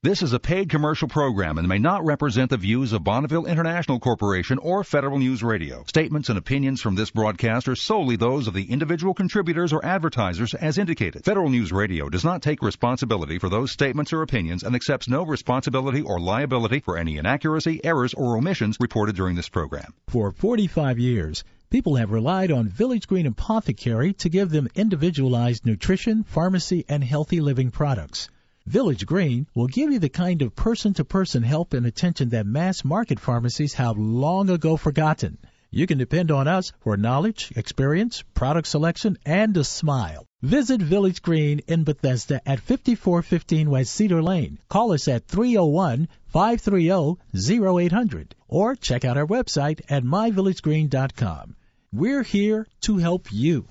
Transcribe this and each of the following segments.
This is a paid commercial program and may not represent the views of Bonneville International Corporation or Federal News Radio. Statements and opinions from this broadcast are solely those of the individual contributors or advertisers as indicated. Federal News Radio does not take responsibility for those statements or opinions and accepts no responsibility or liability for any inaccuracy, errors, or omissions reported during this program. For 45 years, people have relied on Village Green Apothecary to give them individualized nutrition, pharmacy, and healthy living products. Village Green will give you the kind of person-to-person help and attention that mass-market pharmacies have long ago forgotten. You can depend on us for knowledge, experience, product selection, and a smile. Visit Village Green in Bethesda at 5415 West Cedar Lane. Call us at 301-530-0800 or check out our website at myvillagegreen.com. We're here to help you.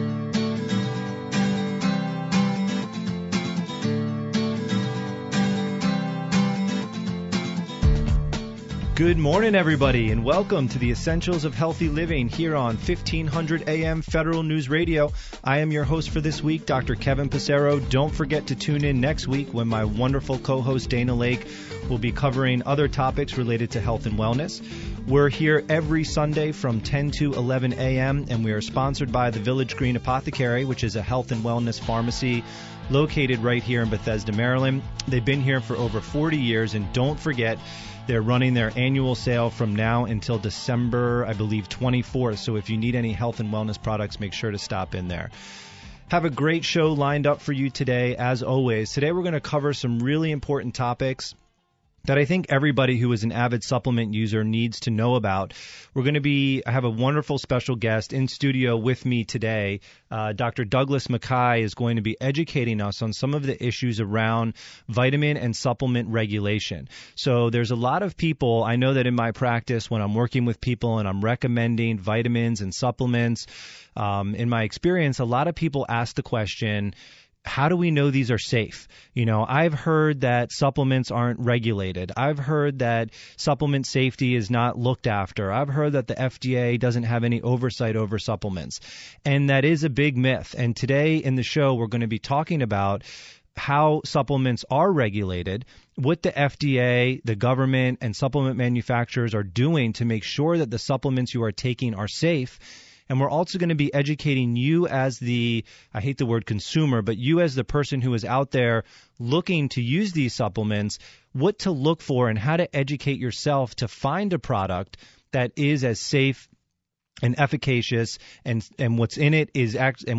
Good morning, everybody, and welcome to the Essentials of Healthy Living here on 1500 AM Federal News Radio. I am your host for this week, Dr. Kevin Passero. Don't forget to tune in next week when my wonderful co-host Dana Lake will be covering other topics related to health and wellness. We're here every Sunday from 10 to 11 a.m., and we are sponsored by the Village Green Apothecary, which is a health and wellness pharmacy located right here in Bethesda, Maryland. They've been here for over 40 years, and don't forget, they're running their annual sale from now until December, I believe, 24th. So if you need any health and wellness products, make sure to stop in there. Have a great show lined up for you today, as always. Today we're going to cover some really important topics that I think everybody who is an avid supplement user needs to know about. I have a wonderful special guest in studio with me today. Dr. Douglas McKay is going to be educating us on some of the issues around vitamin and supplement regulation. So there's a lot of people, I know that in my practice when I'm working with people and I'm recommending vitamins and supplements, in my experience, a lot of people ask the question, how do we know these are safe? You know, I've heard that supplements aren't regulated. I've heard that supplement safety is not looked after. I've heard that the FDA doesn't have any oversight over supplements. And that is a big myth. And today in the show, we're going to be talking about how supplements are regulated, what the FDA, the government, and supplement manufacturers are doing to make sure that the supplements you are taking are safe. And we're also going to be educating you as I hate the word consumer, but you as the person who is out there looking to use these supplements, what to look for and how to educate yourself to find a product that is as safe and efficacious, and what's in it is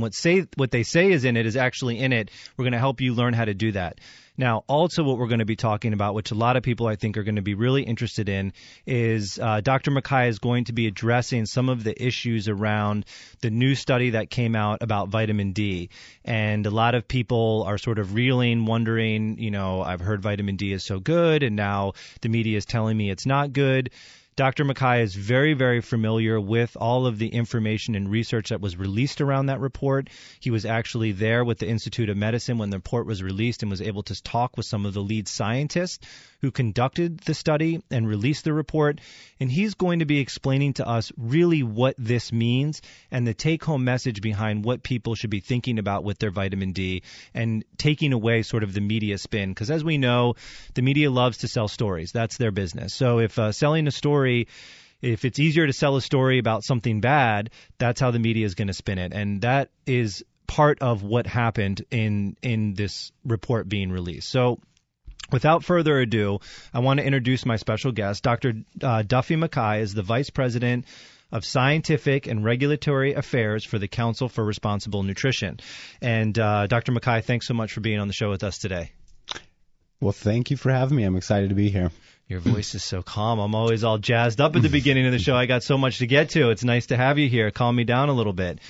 what they say is in it is actually in it. We're going to help you learn how to do that. Now, also what we're going to be talking about, which a lot of people I think are going to be really interested in, is Dr. McKay is going to be addressing some of the issues around the new study that came out about vitamin D. And a lot of people are sort of reeling, wondering, you know, I've heard vitamin D is so good, and now the media is telling me it's not good. Dr. McKay is very, very familiar with all of the information and research that was released around that report. He was actually there with the Institute of Medicine when the report was released and was able to talk with some of the lead scientists who conducted the study and released the report. And he's going to be explaining to us really what this means and the take-home message behind what people should be thinking about with their vitamin D and taking away sort of the media spin. Because as we know, the media loves to sell stories. That's their business. So if selling a story, if it's easier to sell a story about something bad, that's how the media is going to spin it. And that is part of what happened in this report being released. So without further ado, I want to introduce my special guest. Dr. Duffy McKay is the Vice President of Scientific and Regulatory Affairs for the Council for Responsible Nutrition. And Dr. McKay, thanks so much for being on the show with us today. Well, thank you for having me. I'm excited to be here. Your voice is so calm. I'm always all jazzed up at the beginning of the show. I got so much to get to. It's nice to have you here. Calm me down a little bit.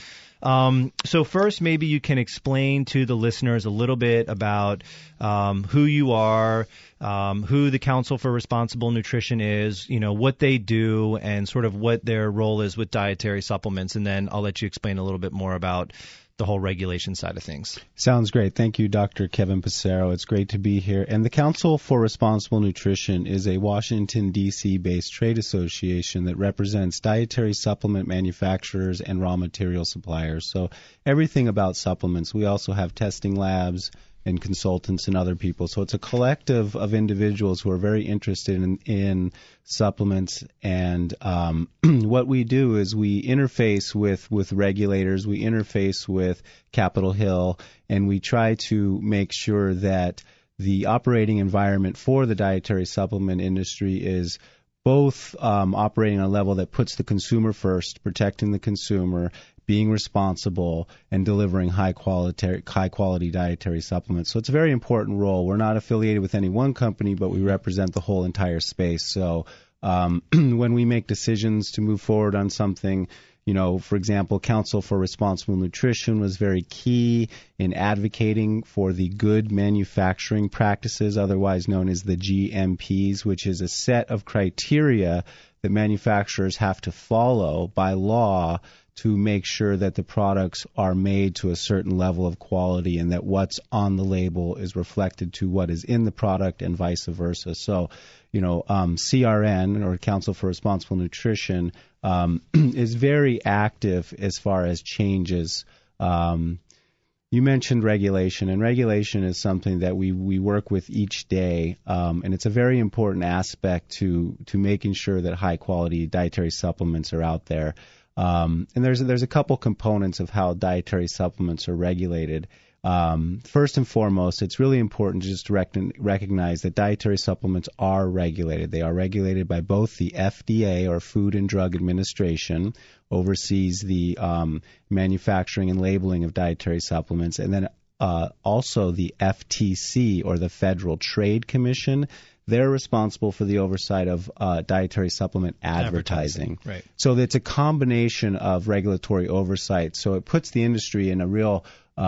So first, maybe you can explain to the listeners a little bit about who you are, who the Council for Responsible Nutrition is, you know, what they do, and sort of what their role is with dietary supplements. And then I'll let you explain a little bit more about the whole regulation side of things. Sounds great. Thank you, Dr. Kevin Passero. It's great to be here. And the Council for Responsible Nutrition is a Washington, D.C.-based trade association that represents dietary supplement manufacturers and raw material suppliers. So everything about supplements. We also have testing labs, and consultants and other people. So it's a collective of individuals who are very interested in supplements. And what we do is we interface with regulators, we interface with Capitol Hill, and we try to make sure that the operating environment for the dietary supplement industry is both operating on a level that puts the consumer first, protecting the consumer, being responsible, and delivering high quality dietary supplements. So it's a very important role. We're not affiliated with any one company, but we represent the whole entire space. So when we make decisions to move forward on something, for example, Council for Responsible Nutrition was very key in advocating for the good manufacturing practices, otherwise known as the GMPs, which is a set of criteria that manufacturers have to follow by law to make sure that the products are made to a certain level of quality and that what's on the label is reflected to what is in the product and vice versa. So, CRN, or Council for Responsible Nutrition, is very active as far as changes. You mentioned regulation, and regulation is something that we work with each day, and it's a very important aspect to making sure that high-quality dietary supplements are out there. And there's a couple components of how dietary supplements are regulated. First and foremost, it's really important just to recognize that dietary supplements are regulated. They are regulated by both the FDA, or Food and Drug Administration, oversees the manufacturing and labeling of dietary supplements, and then also the FTC, or the Federal Trade Commission. They're responsible for the oversight of dietary supplement advertising. Right. So it's a combination of regulatory oversight. So it puts the industry in a real,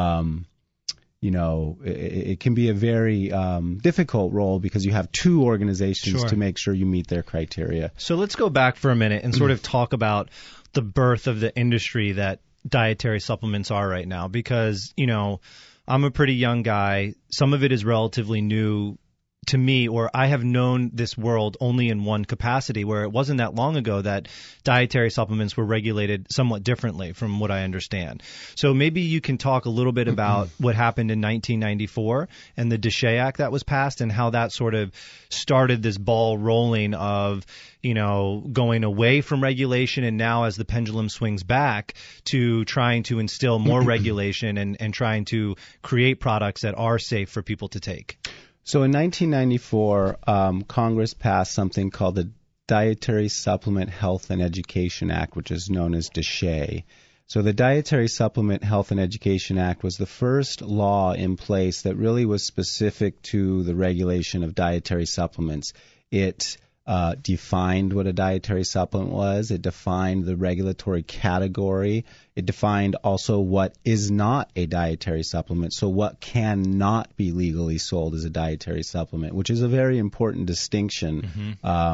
it can be a very difficult role because you have two organizations to make sure you meet their criteria. So let's go back for a minute and sort of talk about the birth of the industry that dietary supplements are right now, because, I'm a pretty young guy. Some of it is relatively new to me, or I have known this world only in one capacity, where it wasn't that long ago that dietary supplements were regulated somewhat differently from what I understand. So maybe you can talk a little bit about what happened in 1994 and the DSHEA Act that was passed, and how that sort of started this ball rolling of, going away from regulation, and now as the pendulum swings back to trying to instill more regulation and trying to create products that are safe for people to take. So in 1994, Congress passed something called the Dietary Supplement Health and Education Act, which is known as DSHEA. So the Dietary Supplement Health and Education Act was the first law in place that really was specific to the regulation of dietary supplements. It defined what a dietary supplement was. It defined the regulatory category. It defined also what is not a dietary supplement, so what cannot be legally sold as a dietary supplement, which is a very important distinction.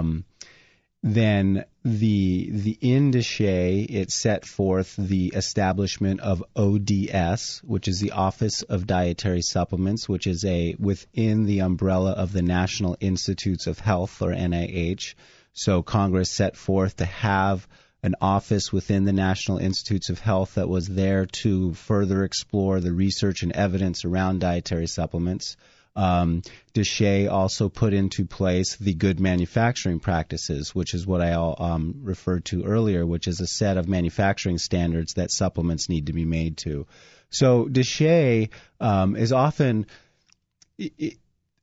Then in DSHEA, it set forth the establishment of ODS, which is the Office of Dietary Supplements, which is within the umbrella of the National Institutes of Health, or NIH. So Congress set forth to have an office within the National Institutes of Health that was there to further explore the research and evidence around dietary supplements. DSHEA also put into place the good manufacturing practices, which is what I referred to earlier, which is a set of manufacturing standards that supplements need to be made to. So DSHEA is often it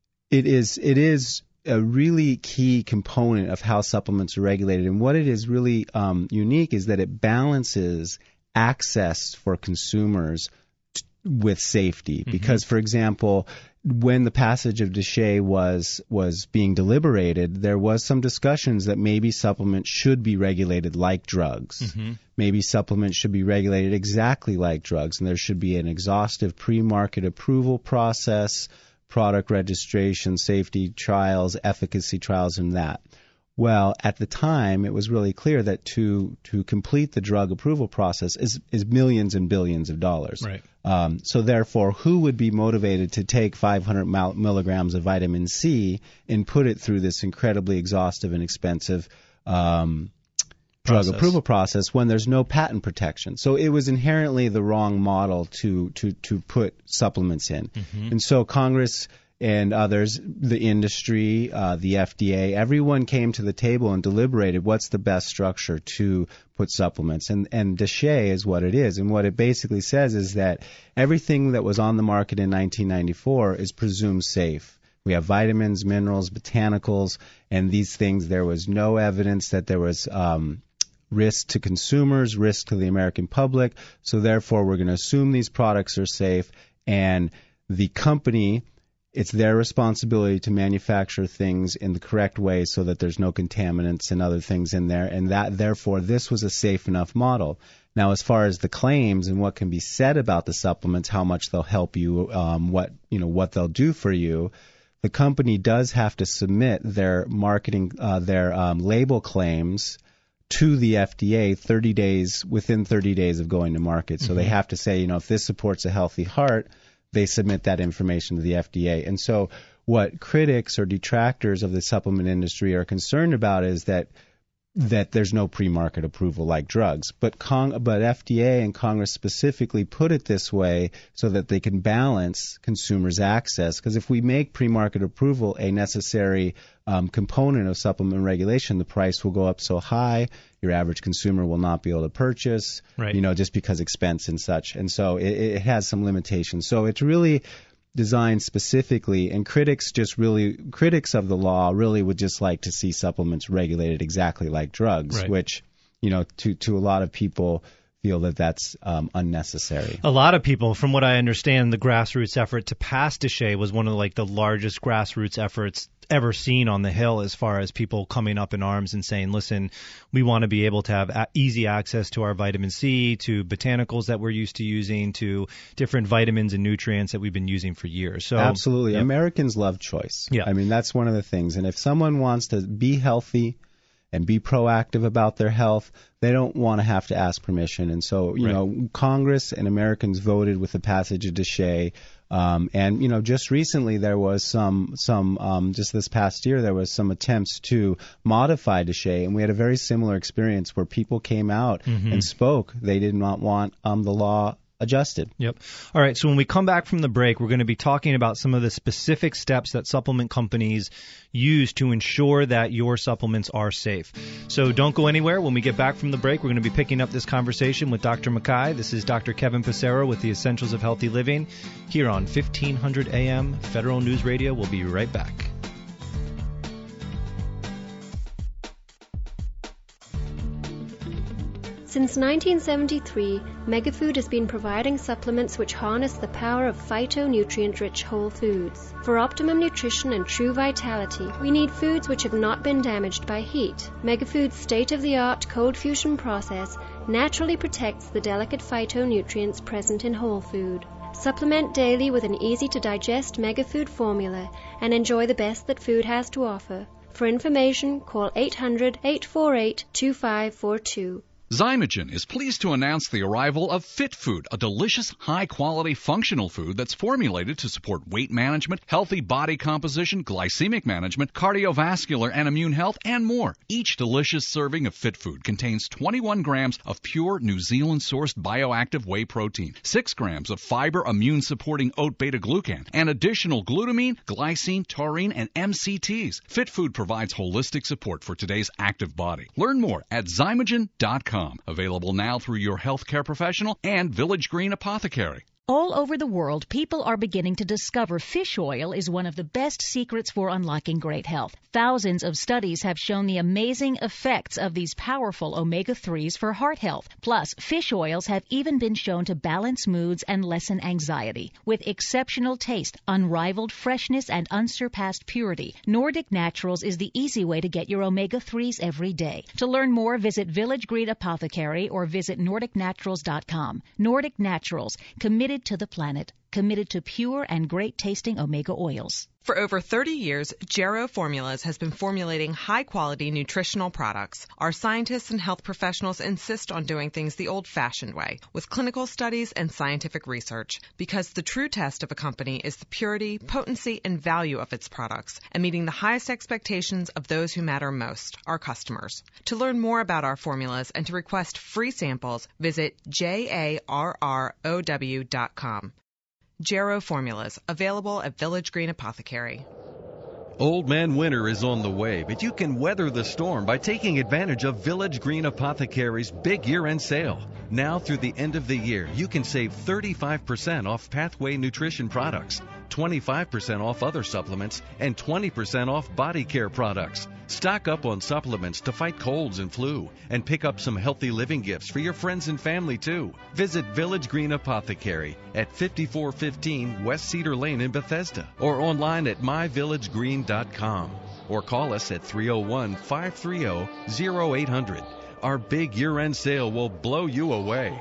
is a really key component of how supplements are regulated, and what it is really unique is that it balances access for consumers with safety. Because, for example, when the passage of DSHEA was being deliberated, there was some discussions that maybe supplements should be regulated like drugs. Maybe supplements should be regulated exactly like drugs, and there should be an exhaustive pre-market approval process, product registration, safety trials, efficacy trials, and that. Well, at the time, it was really clear that to complete the drug approval process is millions and billions of dollars. Right. So therefore, who would be motivated to take 500 milligrams of vitamin C and put it through this incredibly exhaustive and expensive approval process when there's no patent protection. So it was inherently the wrong model to put supplements in. Mm-hmm. And so Congress and others, the industry, the FDA, everyone came to the table and deliberated what's the best structure to put supplements. And DSHEA is what it is. And what it basically says is that everything that was on the market in 1994 is presumed safe. We have vitamins, minerals, botanicals, and these things. There was no evidence that there was risk to consumers, risk to the American public. So therefore, we're going to assume these products are safe. And the company, it's their responsibility to manufacture things in the correct way so that there's no contaminants and other things in there. And that, therefore, this was a safe enough model. Now, as far as the claims and what can be said about the supplements, how much they'll help you, what they'll do for you, the company does have to submit their marketing, their label claims to the FDA within 30 days of going to market. So they have to say, if this supports a healthy heart, they submit that information to the FDA. And so what critics or detractors of the supplement industry are concerned about is that there's no pre-market approval like drugs. But FDA and Congress specifically put it this way so that they can balance consumers' access. Because if we make pre-market approval a necessary component of supplement regulation, the price will go up so high, your average consumer will not be able to purchase, right. Just because expense and such. And so it has some limitations. So it's really designed specifically, and critics of the law really would just like to see supplements regulated exactly like drugs, right. which, to a lot of people feel that that's unnecessary. A lot of people, from what I understand, the grassroots effort to pass DSHEA was one of the largest grassroots efforts ever seen on the Hill, as far as people coming up in arms and saying, listen, we want to be able to have easy access to our vitamin C, to botanicals that we're used to using, to different vitamins and nutrients that we've been using for years. So absolutely. Yep. Americans love choice. Yeah. I mean, that's one of the things. And if someone wants to be healthy and be proactive about their health, they don't want to have to ask permission. And so, Congress and Americans voted with the passage of DSHEA. And just recently there was some just this past year there was some attempts to modify DSHEA, and we had a very similar experience where people came out and spoke. They did not want the law adjusted. Yep. All right. So when we come back from the break, we're going to be talking about some of the specific steps that supplement companies use to ensure that your supplements are safe. So don't go anywhere. When we get back from the break, we're going to be picking up this conversation with Dr. Mackay. This is Dr. Kevin Passero with the Essentials of Healthy Living here on 1500 AM Federal News Radio. We'll be right back. Since 1973, Megafood has been providing supplements which harness the power of phytonutrient-rich whole foods. For optimum nutrition and true vitality, we need foods which have not been damaged by heat. Megafood's state-of-the-art cold fusion process naturally protects the delicate phytonutrients present in whole food. Supplement daily with an easy-to-digest Megafood formula and enjoy the best that food has to offer. For information, call 800-848-2542. Zymogen is pleased to announce the arrival of Fit Food, a delicious, high-quality, functional food that's formulated to support weight management, healthy body composition, glycemic management, cardiovascular and immune health, and more. Each delicious serving of Fit Food contains 21 grams of pure New Zealand-sourced bioactive whey protein, 6 grams of fiber immune-supporting oat beta-glucan, and additional glutamine, glycine, taurine, and MCTs. Fit Food provides holistic support for today's active body. Learn more at Zymogen.com. Available now through your healthcare professional and Village Green Apothecary. All over the world, people are beginning to discover fish oil is one of the best secrets for unlocking great health. Thousands of studies have shown the amazing effects of these powerful omega-3s for heart health. Plus, fish oils have even been shown to balance moods and lessen anxiety. With exceptional taste, unrivaled freshness, and unsurpassed purity, Nordic Naturals is the easy way to get your omega-3s every day. To learn more, visit Village Green Apothecary or visit NordicNaturals.com. Nordic Naturals, committed to the planet, committed to pure and great-tasting omega oils. For over 30 years, Jarrow Formulas has been formulating high-quality nutritional products. Our scientists and health professionals insist on doing things the old-fashioned way, with clinical studies and scientific research, because the true test of a company is the purity, potency, and value of its products, and meeting the highest expectations of those who matter most, our customers. To learn more about our formulas and to request free samples, visit JARROW.com. Jarrow Formulas, available at Village Green Apothecary. Old Man Winter is on the way, but you can weather the storm by taking advantage of Village Green Apothecary's big year-end sale. Now through the end of the year, you can save 35% off Pathway Nutrition products, 25% off other supplements, and 20% off body care products. Stock up on supplements to fight colds and flu, and pick up some healthy living gifts for your friends and family too. Visit Village Green Apothecary at 5415 West Cedar Lane in Bethesda, or online at myvillagegreen.com, or call us at 301-530-0800. Our big year-end sale will blow you away.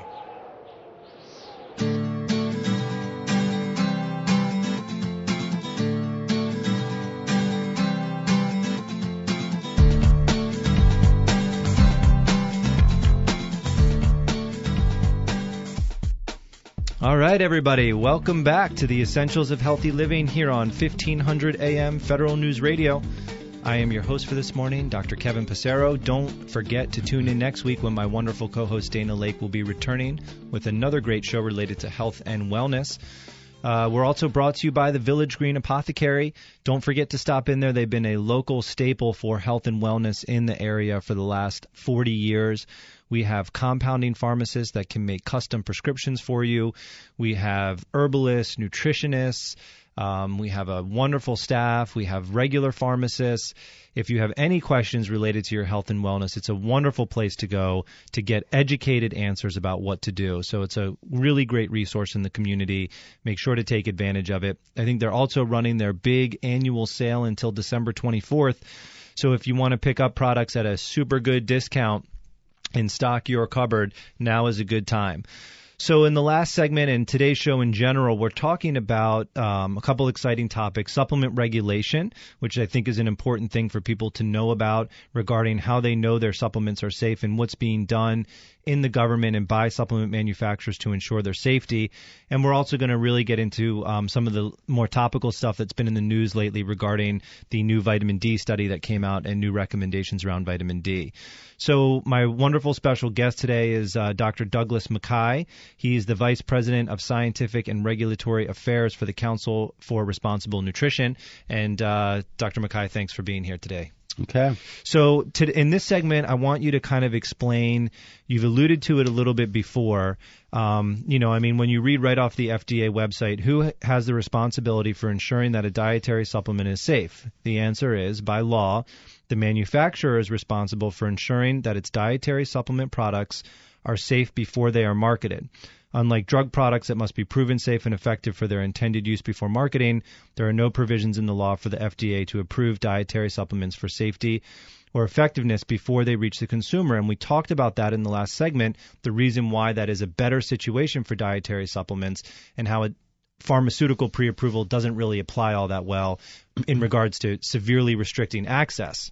All right, everybody, welcome back to the Essentials of Healthy Living here on 1500 AM Federal News Radio. I am your host for this morning, Dr. Kevin Passero. Don't forget to tune in next week when my wonderful co-host Dana Lake will be returning with another great show related to health and wellness. We're also brought to you by the Village Green Apothecary. Don't forget to stop in there. They've been a local staple for health and wellness in the area for the last 40 years. We have compounding pharmacists that can make custom prescriptions for you. We have herbalists, nutritionists. We have a wonderful staff. We have regular pharmacists. If you have any questions related to your health and wellness, it's a wonderful place to go to get educated answers about what to do. So it's a really great resource in the community. Make sure to take advantage of it. I think they're also running their big annual sale until December 24th. So if you want to pick up products at a super good discount and stock your cupboard, now is a good time. So in the last segment and today's show in general, we're talking about a couple exciting topics: supplement regulation, which I think is an important thing for people to know about regarding how they know their supplements are safe and what's being done in the government and by supplement manufacturers to ensure their safety. And we're also going to really get into some of the more topical stuff that's been in the news lately regarding the new vitamin D study that came out and new recommendations around vitamin D. So my wonderful special guest today is Dr. Douglas Mackay. He's the Vice President of Scientific and Regulatory Affairs for the Council for Responsible Nutrition. And Dr. Mackay, thanks for being here today. Okay. So in this segment, I want you to kind of explain, you've alluded to it a little bit before, when you read right off the FDA website, who has the responsibility for ensuring that a dietary supplement is safe? The answer is, by law, the manufacturer is responsible for ensuring that its dietary supplement products are safe before they are marketed. Unlike drug products that must be proven safe and effective for their intended use before marketing, there are no provisions in the law for the FDA to approve dietary supplements for safety or effectiveness before they reach the consumer. And we talked about that in the last segment, the reason why that is a better situation for dietary supplements and how pharmaceutical pre-approval doesn't really apply all that well in regards to severely restricting access.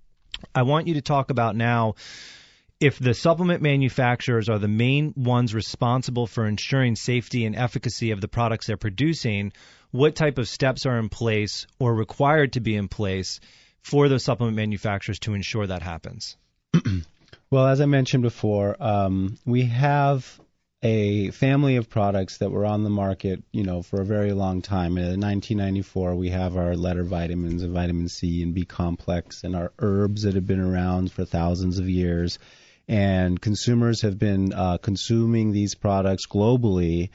I want you to talk about now, if the supplement manufacturers are the main ones responsible for ensuring safety and efficacy of the products they're producing, what type of steps are in place or required to be in place for those supplement manufacturers to ensure that happens? Well, as I mentioned before, we have a family of products that were on the market, for a very long time. In 1994, we have our letter vitamins and vitamin C and B complex and our herbs that have been around for thousands of years. And consumers have been consuming these products globally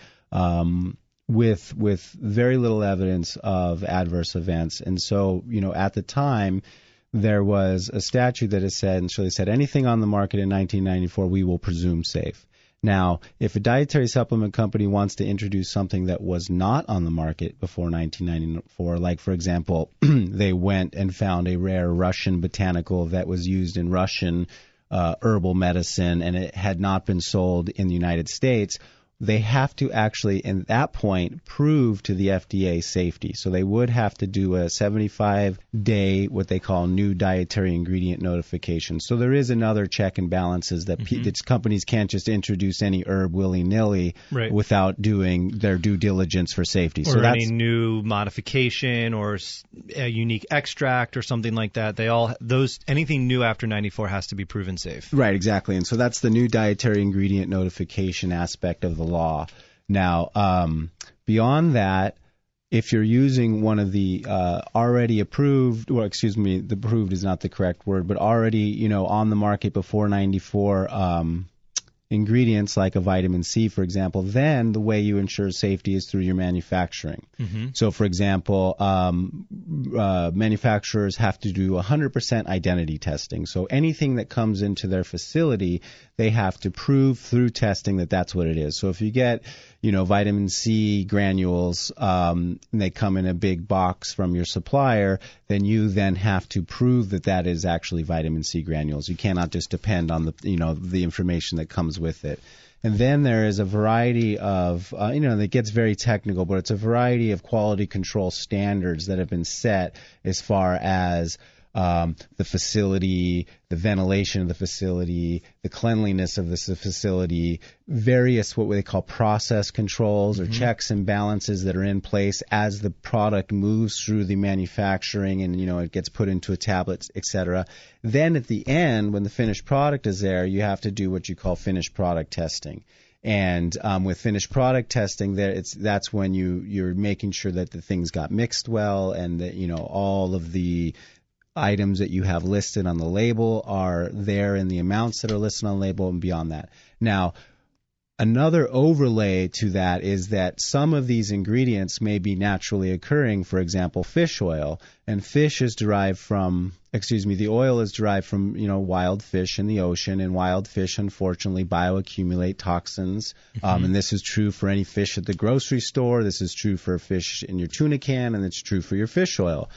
with very little evidence of adverse events. And so, at the time, there was a statute that has said anything on the market in 1994 we will presume safe. Now, if a dietary supplement company wants to introduce something that was not on the market before 1994, like, for example, they went and found a rare Russian botanical that was used in Russian herbal medicine and it had not been sold in the United States, they have to actually, at that point, prove to the FDA safety. So they would have to do a 75-day, what they call new dietary ingredient notification. So there is another check and balances that that companies can't just introduce any herb willy-nilly without doing their due diligence for safety. Or any new modification or a unique extract or something like that. Anything new after 94 has to be proven safe. Right, exactly. And so that's the new dietary ingredient notification aspect of the law. Now, beyond that, if you're using one of the already approved, well, excuse me, the approved is not the correct word, but already, on the market before 94 ingredients like a vitamin C, for example, then the way you ensure safety is through your manufacturing. So, for example, manufacturers have to do 100% identity testing. So anything that comes into their facility, they have to prove through testing that that's what it is. So if you get, vitamin C granules, and they come in a big box from your supplier, then you then have to prove that that is actually vitamin C granules. You cannot just depend on the information that comes with it. And then there is a variety of, it gets very technical, but it's a variety of quality control standards that have been set as far as the facility, the ventilation of the facility, the cleanliness of the facility, various what they call process controls or checks and balances that are in place as the product moves through the manufacturing and, it gets put into a tablet, et cetera. Then at the end, when the finished product is there, you have to do what you call finished product testing. And with finished product testing, that's when you're making sure that the things got mixed well and that, all of the items that you have listed on the label are there in the amounts that are listed on the label and beyond that. Now, another overlay to that is that some of these ingredients may be naturally occurring, for example, fish oil. And fish is derived from, the oil is derived from, wild fish in the ocean, and wild fish, unfortunately, bioaccumulate toxins. And this is true for any fish at the grocery store. This is true for fish in your tuna can, and it's true for your fish oil.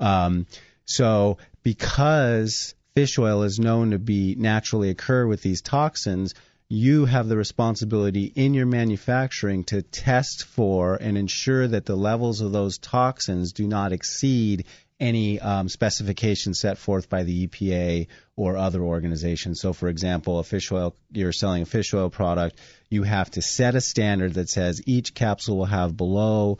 So because fish oil is known to be naturally occur with these toxins, you have the responsibility in your manufacturing to test for and ensure that the levels of those toxins do not exceed any specifications set forth by the EPA or other organizations. So, for example, you're selling a fish oil product, you have to set a standard that says each capsule will have below,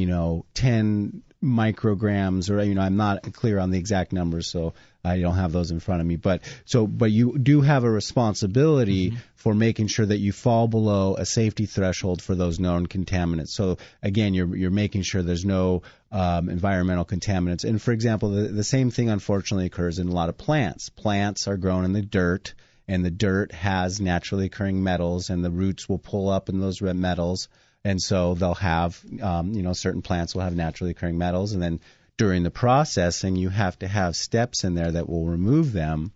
10 micrograms, or I'm not clear on the exact numbers, so I don't have those in front of me. But you do have a responsibility for making sure that you fall below a safety threshold for those known contaminants. So again, you're making sure there's no environmental contaminants. And for example, the same thing unfortunately occurs in a lot of plants. Plants are grown in the dirt, and the dirt has naturally occurring metals, and the roots will pull up in those metals. And so they'll have, certain plants will have naturally occurring metals. And then during the processing, you have to have steps in there that will remove them,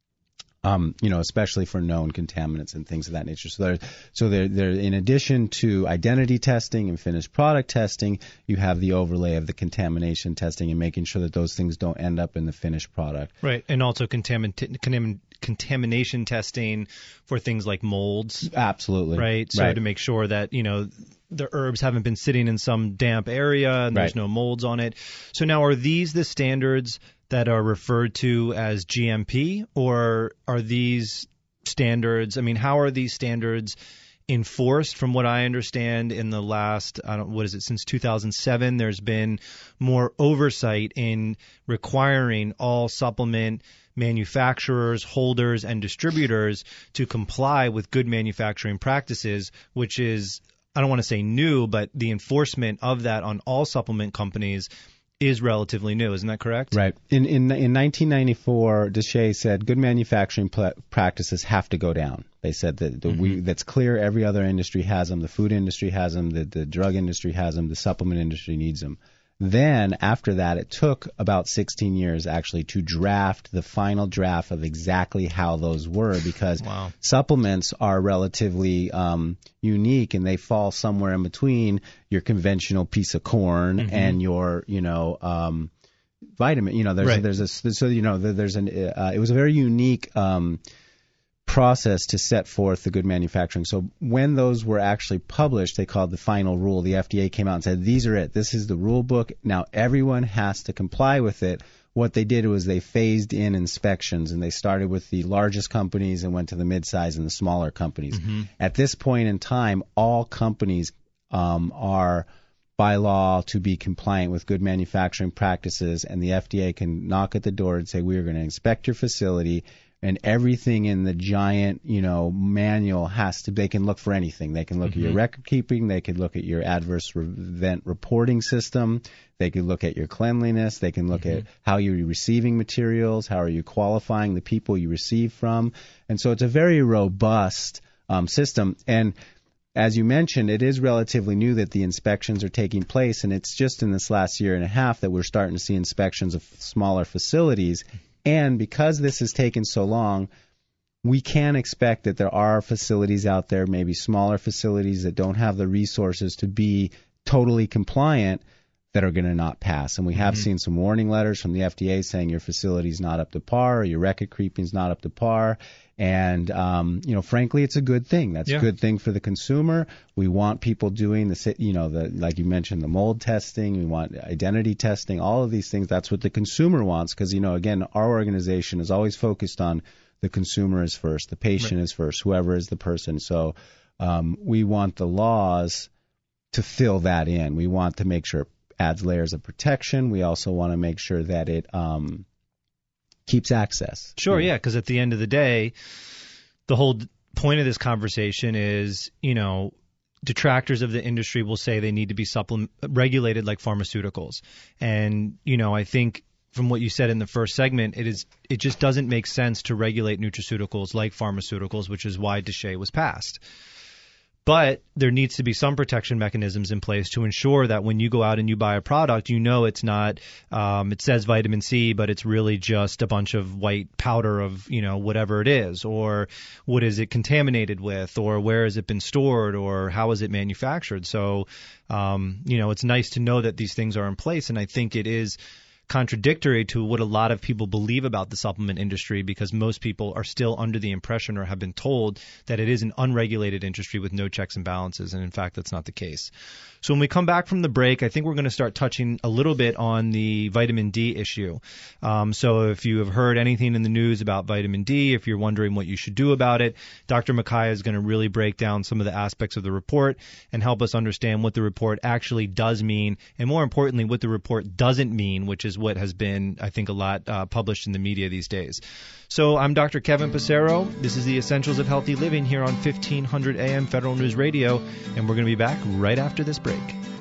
especially for known contaminants and things of that nature. So they're in addition to identity testing and finished product testing, you have the overlay of the contamination testing and making sure that those things don't end up in the finished product. Right, and also contamination testing for things like molds. Absolutely. Right, so to make sure that, the herbs haven't been sitting in some damp area and there's no molds on it. So now, are these the standards that are referred to as GMP, or are these standards, how are these standards enforced? From what I understand, in the last, since 2007, there's been more oversight in requiring all supplement manufacturers, holders, and distributors to comply with good manufacturing practices, which is, I don't want to say new, but the enforcement of that on all supplement companies is relatively new. Isn't that correct? Right. In 1994, DSHEA said good manufacturing practices have to go down. They said that that's clear. Every other industry has them. The food industry has them. The drug industry has them. The supplement industry needs them. Then after that, it took about 16 years actually to draft the final draft of exactly how those were, because supplements are relatively unique, and they fall somewhere in between your conventional piece of corn and your, vitamin. It was a very unique process to set forth the good manufacturing. So when those were actually published, they called the final rule. The FDA came out and said, these are it. This is the rule book. Now everyone has to comply with it. What they did was they phased in inspections, and they started with the largest companies and went to the mid-size and the smaller companies. Mm-hmm. At this point in time, all companies are by law to be compliant with good manufacturing practices, and the FDA can knock at the door and say, we are going to inspect your facility, and everything in the giant, manual they can look for anything. They can look at your record keeping, they can look at your adverse event reporting system, they can look at your cleanliness, they can look at how you're receiving materials, how are you qualifying the people you receive from. And so it's a very robust system. And as you mentioned, it is relatively new that the inspections are taking place, and it's just in this last year and a half that we're starting to see inspections of smaller facilities. And because this has taken so long, we can expect that there are facilities out there, maybe smaller facilities that don't have the resources to be totally compliant, that are going to not pass. And we have seen some warning letters from the FDA saying your facility is not up to par, or your record keeping is not up to par. And, frankly, it's a good thing. That's a good thing for the consumer. We want people doing like you mentioned, the mold testing. We want identity testing, all of these things. That's what the consumer wants because, again, our organization is always focused on the consumer is first, the patient is first, whoever is the person. So we want the laws to fill that in. We want to make sure it adds layers of protection. We also want to make sure that it keeps access. Sure, yeah, because at the end of the day, the whole point of this conversation is, detractors of the industry will say they need to be regulated like pharmaceuticals. And, I think from what you said in the first segment, it just doesn't make sense to regulate nutraceuticals like pharmaceuticals, which is why DSHEA was passed. But there needs to be some protection mechanisms in place to ensure that when you go out and you buy a product, it's not, it says vitamin C, but it's really just a bunch of white powder of, whatever it is, or what is it contaminated with, or where has it been stored, or how is it manufactured. So, it's nice to know that these things are in place. And I think it is contradictory to what a lot of people believe about the supplement industry, because most people are still under the impression or have been told that it is an unregulated industry with no checks and balances, and in fact that's not the case. So when we come back from the break, I think we're going to start touching a little bit on the vitamin D issue. So if you have heard anything in the news about vitamin D, if you're wondering what you should do about it, Dr. Makaya is going to really break down some of the aspects of the report and help us understand what the report actually does mean, and more importantly, what the report doesn't mean, which is what has been, I think, a lot published in the media these days. So I'm Dr. Kevin Passero. This is the Essentials of Healthy Living here on 1500 AM Federal News Radio, and we're going to be back right after this break.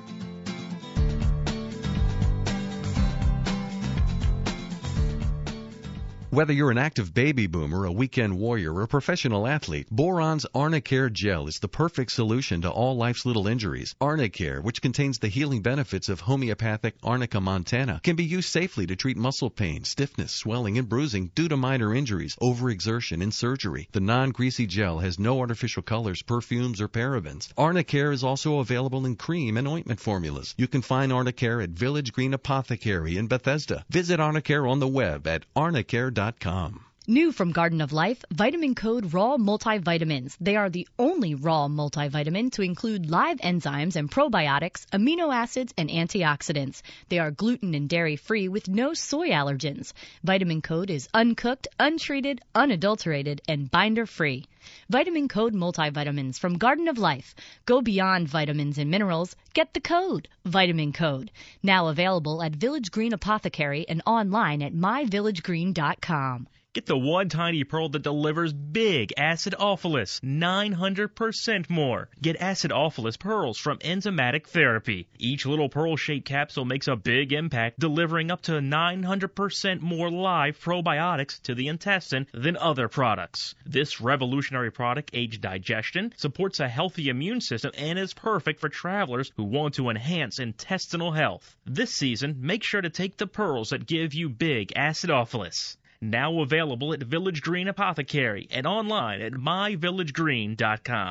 Whether you're an active baby boomer, a weekend warrior, or a professional athlete, Boron's Arnicare Gel is the perfect solution to all life's little injuries. Arnicare, which contains the healing benefits of homeopathic Arnica montana, can be used safely to treat muscle pain, stiffness, swelling, and bruising due to minor injuries, overexertion, and surgery. The non-greasy gel has no artificial colors, perfumes, or parabens. Arnicare is also available in cream and ointment formulas. You can find Arnicare at Village Green Apothecary in Bethesda. Visit Arnicare on the web at arnicare.com. New from Garden of Life, Vitamin Code Raw Multivitamins. They are the only raw multivitamin to include live enzymes and probiotics, amino acids, and antioxidants. They are gluten and dairy-free with no soy allergens. Vitamin Code is uncooked, untreated, unadulterated, and binder-free. Vitamin Code Multivitamins from Garden of Life. Go beyond vitamins and minerals. Get the code, Vitamin Code. Now available at Village Green Apothecary and online at myvillagegreen.com. Get the one tiny pearl that delivers big acidophilus, 900% more. Get acidophilus pearls from Enzymatic Therapy. Each little pearl-shaped capsule makes a big impact, delivering up to 900% more live probiotics to the intestine than other products. This revolutionary product aids digestion, supports a healthy immune system, and is perfect for travelers who want to enhance intestinal health. This season, make sure to take the pearls that give you big acidophilus. Now available at Village Green Apothecary and online at myvillagegreen.com.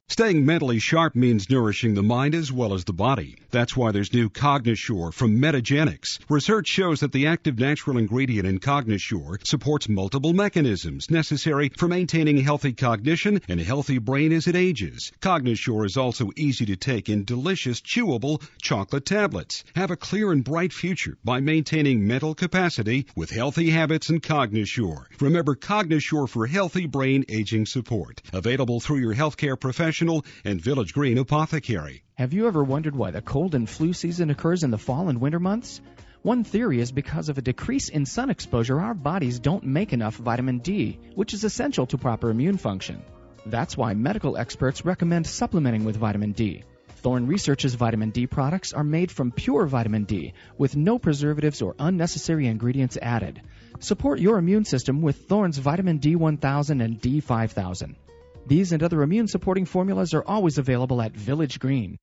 Staying mentally sharp means nourishing the mind as well as the body. That's why there's new Cognisure from Metagenics. Research shows that the active natural ingredient in Cognisure supports multiple mechanisms necessary for maintaining healthy cognition and a healthy brain as it ages. Cognisure is also easy to take in delicious, chewable chocolate tablets. Have a clear and bright future by maintaining mental capacity with healthy habits and Cognisure. Remember Cognisure for healthy brain aging support. Available through your healthcare professional and Village Green Apothecary. Have you ever wondered why the cold and flu season occurs in the fall and winter months? One theory is because of a decrease in sun exposure, our bodies don't make enough vitamin D, which is essential to proper immune function. That's why medical experts recommend supplementing with vitamin D. Thorne Research's vitamin D products are made from pure vitamin D with no preservatives or unnecessary ingredients added. Support your immune system with Thorne's vitamin D1000 and D5000. These and other immune-supporting formulas are always available at Village Green.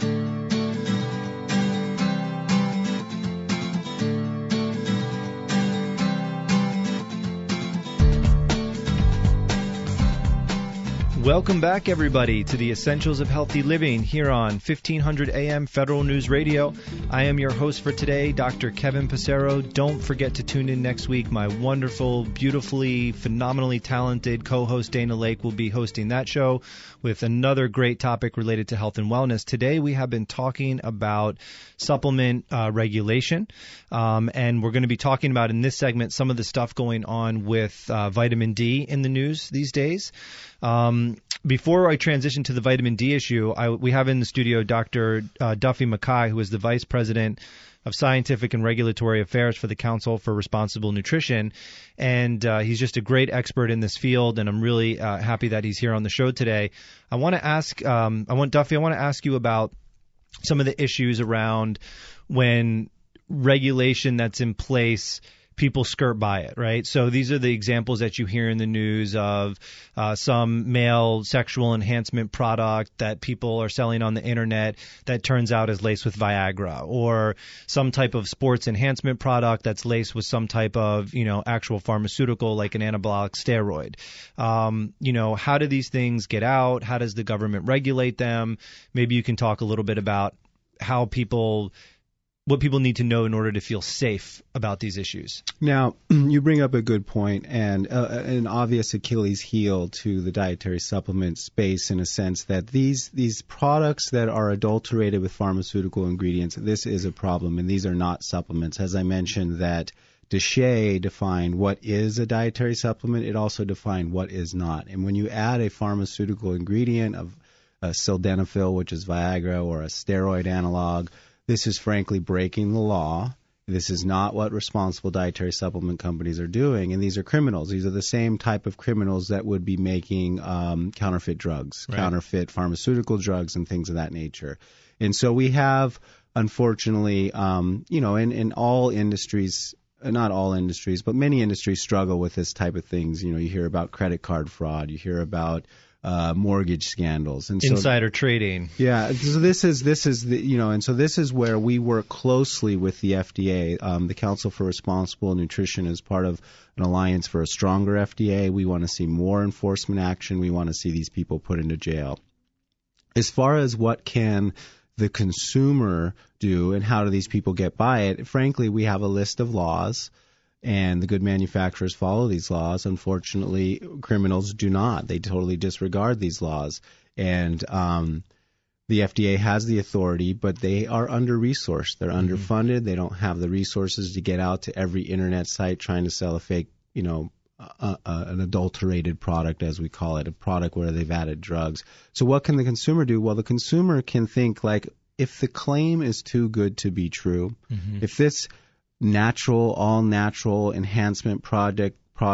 Welcome back, everybody, to the Essentials of Healthy Living here on 1500 AM Federal News Radio. I am your host for today, Dr. Kevin Passero. Don't forget to tune in next week. My wonderful, beautifully, phenomenally talented co-host Dana Lake will be hosting that show with another great topic related to health and wellness. Today we have been talking about supplement regulation, and we're going to be talking about in this segment some of the stuff going on with vitamin D in the news these days. Before I transition to the vitamin D issue, we have in the studio Dr. Duffy Mackay, who is the Vice President of Scientific and Regulatory Affairs for the Council for Responsible Nutrition, and he's just a great expert in this field, and I'm really happy that he's here on the show today. I want to ask you about some of the issues around when regulation that's in place, people skirt by it, right? So these are the examples that you hear in the news of some male sexual enhancement product that people are selling on the internet that turns out is laced with Viagra, or some type of sports enhancement product that's laced with some type of, actual pharmaceutical like an anabolic steroid. How do these things get out? How does the government regulate them? Maybe you can talk a little bit about what people need to know in order to feel safe about these issues. Now, you bring up a good point, and an obvious Achilles heel to the dietary supplement space, in a sense that these products that are adulterated with pharmaceutical ingredients, this is a problem, and these are not supplements. As I mentioned, that DSHEA defined what is a dietary supplement. It also defined what is not. And when you add a pharmaceutical ingredient of sildenafil, which is Viagra, or a steroid analog, this is frankly breaking the law. This is not what responsible dietary supplement companies are doing, and these are criminals. These are the same type of criminals that would be making counterfeit drugs, right, counterfeit pharmaceutical drugs, and things of that nature. And so we have, unfortunately, in all industries, not all industries, but many industries struggle with this type of things. You hear about credit card fraud. You hear about mortgage scandals and insider trading. Yeah, so this is and so this is where we work closely with the FDA. The Council for Responsible Nutrition is part of an alliance for a stronger FDA. We want to see more enforcement action. We want to see these people put into jail. As far as what can the consumer do and how do these people get by it, frankly, we have a list of laws. And the good manufacturers follow these laws. Unfortunately, criminals do not. They totally disregard these laws. And the FDA has the authority, but they are under-resourced. They're underfunded. They don't have the resources to get out to every internet site trying to sell a fake, an adulterated product, as we call it, a product where they've added drugs. So what can the consumer do? Well, the consumer can think, like, if the claim is too good to be true, if this all natural enhancement product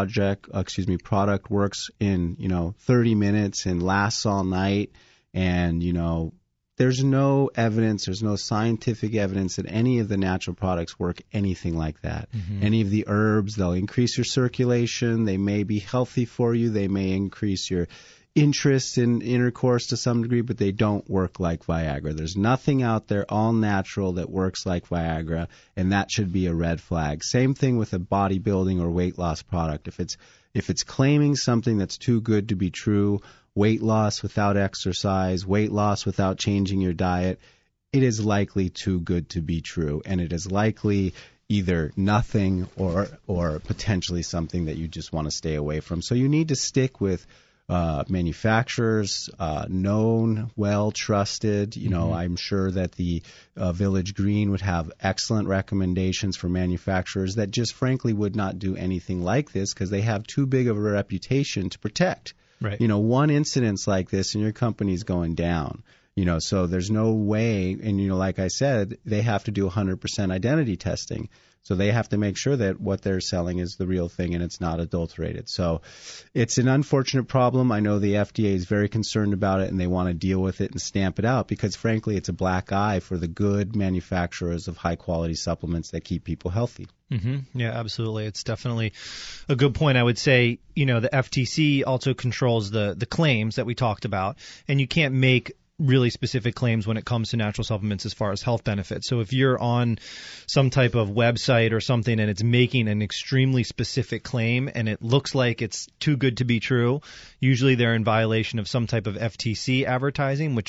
works in 30 minutes and lasts all night, and there's no evidence, there's no scientific evidence that any of the natural products work anything like that. Any of the herbs, they'll increase your circulation, they may be healthy for you, they may increase your interest in intercourse to some degree, but they don't work like Viagra. There's nothing out there all natural that works like Viagra, and that should be a red flag. Same thing with a bodybuilding or weight loss product. If it's claiming something that's too good to be true, weight loss without exercise, weight loss without changing your diet, it is likely too good to be true, and it is likely either nothing or potentially something that you just want to stay away from. So you need to stick with manufacturers, known, well trusted. I'm sure that the Village Green would have excellent recommendations for manufacturers that just frankly would not do anything like this because they have too big of a reputation to protect. Right. One incidence like this and your company's going down. So there's no way, and like I said, they have to do 100% identity testing. So they have to make sure that what they're selling is the real thing and it's not adulterated. So it's an unfortunate problem. I know the FDA is very concerned about it and they want to deal with it and stamp it out because, frankly, it's a black eye for the good manufacturers of high-quality supplements that keep people healthy. Mm-hmm. Yeah, absolutely. It's definitely a good point. I would say, the FTC also controls the claims that we talked about, and you can't make really specific claims when it comes to natural supplements as far as health benefits. So if you're on some type of website or something and it's making an extremely specific claim and it looks like it's too good to be true, usually they're in violation of some type of FTC advertising, which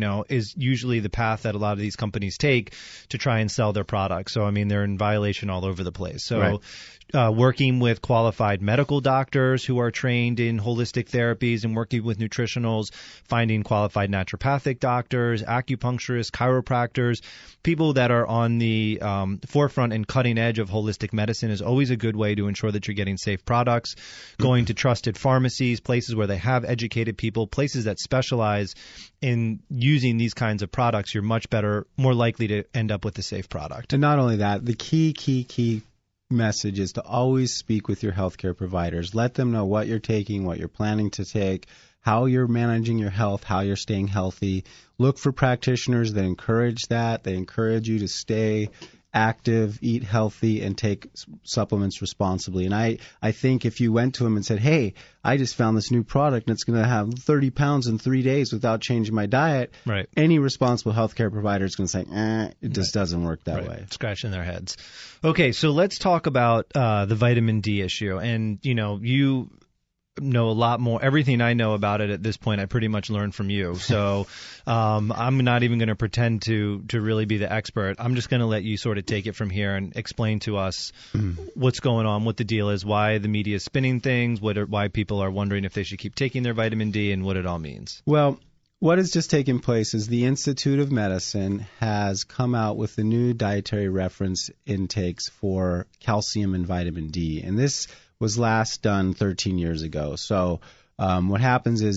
is usually the path that a lot of these companies take to try and sell their products. So, they're in violation all over the place. So right. Working with qualified medical doctors who are trained in holistic therapies and working with nutritionals, finding qualified naturopathic doctors, acupuncturists, chiropractors, people that are on the forefront and cutting edge of holistic medicine is always a good way to ensure that you're getting safe products. Going to trusted pharmacies, places where they have educated people, places that specialize in using these kinds of products, you're much better, more likely to end up with a safe product. And not only that, the key message is to always speak with your healthcare providers. Let them know what you're taking, what you're planning to take, how you're managing your health, how you're staying healthy. Look for practitioners that encourage that. They encourage you to stay active, eat healthy, and take supplements responsibly. And I think if you went to them and said, hey, I just found this new product and it's going to have 30 pounds in 3 days without changing my diet, right, any responsible healthcare provider is going to say, it just doesn't work that way. Scratching their heads. Okay, so let's talk about the vitamin D issue. And, you know a lot more. Everything I know about it at this point, I pretty much learned from you. So I'm not even going to pretend to really be the expert. I'm just going to let you sort of take it from here and explain to us what's going on, what the deal is, why the media is spinning things, why people are wondering if they should keep taking their vitamin D, and what it all means. Well, what has just taken place is the Institute of Medicine has come out with the new dietary reference intakes for calcium and vitamin D. And this was last done 13 years ago. So what happens is,